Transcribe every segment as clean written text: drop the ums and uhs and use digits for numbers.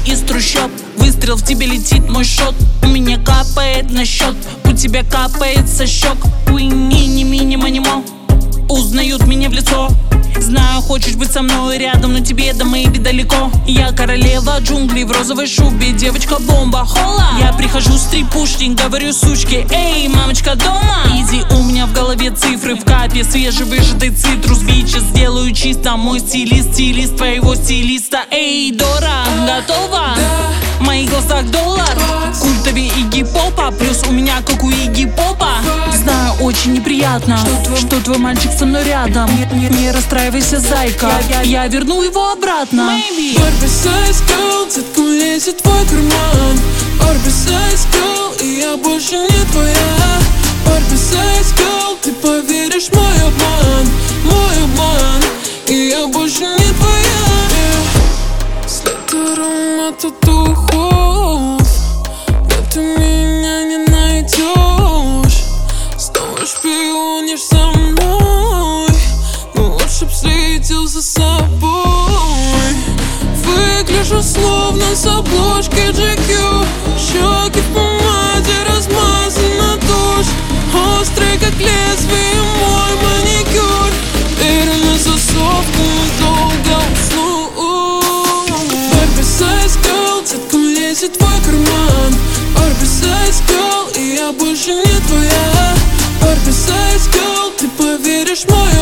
из трущоб. Выстрел, в тебе летит мой шот. У меня капает на счет, у тебя капает со щек. Мини-мани-мо узнают меня в лицо. Знаю, хочешь быть со мной рядом, но тебе до мэйби далеко. Я королева джунглей в розовой шубе, девочка-бомба, хола. Я прихожу с трипушник, говорю сучке: эй, мамочка дома? Изи, у меня в голове цифры, в капе свежевыжатый цитрус. Бичес сделаю чисто, мой стилист, стилист твоего стилиста. Эй, Дора, готова? В моих глазах доллар, культовее Игги Попа, плюс у меня как у Игги Попа. Знаю, очень неприятно, что твой мальчик со мной рядом. Не расстраивайся, зайка, я верну его обратно. Oversize girl, детка, лезет в твой карман. Oversize girl, и я больше не твоя. Oversize girl, ты поверишь в мой обман, и я больше не твоя. След аромата духов, но ты меня не найдешь. Снова шпионишь за мной, но лучше б следил за собой. Выгляжу словно с обложки GQ. Щеки в помаде, размазана тушь. Острый как лезвие мой маникюр. Дверь на засовку, долго усну. Oversize girl, детка, лезет в твой карман. Oversize girl, и я больше не твоя. Oversize girl, ты поверишь в мой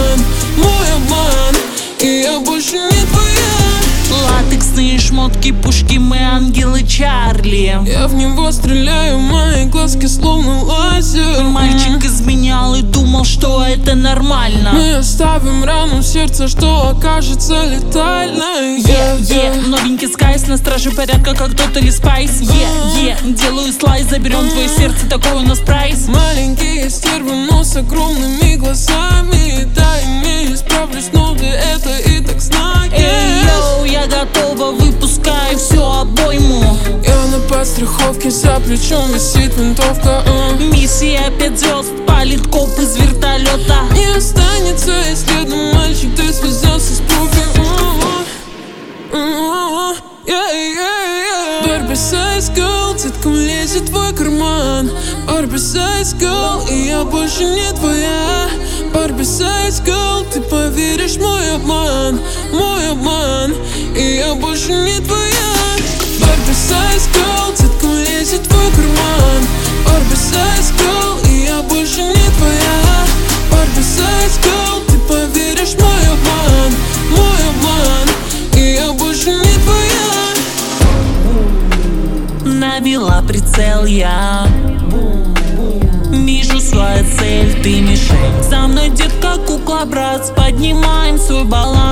обман, и я больше не твоя. Латексные шмотки, пушки, мы ангелы Чарли. Я в него стреляю, мои глазки словно лазер. Мальчик изменял и думал, что это нормально. Мы оставим рану в сердце, что окажется летальной. Новенький скайс, на страже порядка, как тот или спайс. Делаю слайс, заберем твое сердце, такой у нас прайс. Маленькие стервы, но с огромными глазами. Да, имею, справлюсь, но ты это и так знаешь. Эй, йоу, я готова, выпускаю всю обойму. Я на подстраховке, за плечом висит винтовка. Миссия 5 звезд, палит коп из вертолета. Не останется и следа, мальчик, ты связался с профи. Oversize girl, детка, лезет в твой карман. Oversize girl, и я больше не твоя. Oversize girl, ты поверишь в мой обман, и я больше не твоя. Oversize girl, детка, лезет в твой карман. Oversize girl, и я больше не твоя. Oversize girl, ты поверишь в мой обман, и я больше не твоя. Навела прицел я, вижу свою цель, ты мишень. Со мной, детка, кукла, брат, поднимаем свой баланс.